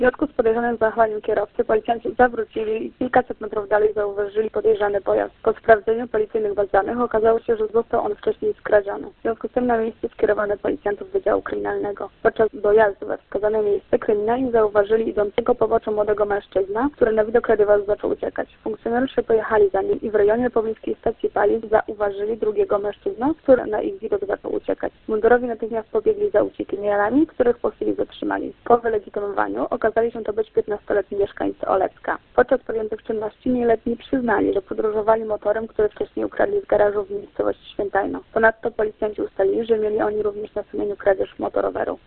związku z podejrzanym zachowaniem kierowcy policjanci zawrócili i kilkaset metrów dalej zauważyli podejrzany pojazd. Po sprawdzeniu policyjnych baz danych okazało się, że został on wcześniej skradziony. W związku z tym na miejsce skierowano policjantów Wydziału Kryminalnego. Podczas dojazdu we wskazane miejsce kryminalni zauważyli idącego poboczu młodego mężczyzna, który na widok radiowozu zaczął uciekać. Funkcjonariusze pojechali za nim i w rejonie pobliskiej stacji paliw zauważyli drugiego mężczyznę, który na ich widok zaczął uciekać. Mundurowi natychmiast pobiegli za uciekinierami, których po chwili zatrzymali. Po wylegitymowaniu okazali się to być 15-letni mieszkańcy Olecka. Podczas podjętych czynności nieletni przyznali, że podróżowali motorem, który wcześniej ukradli z garażu w miejscowości Świętajno. Ponadto policjanci ustalili, że mieli oni również na sumieniu kradzież motoroweru.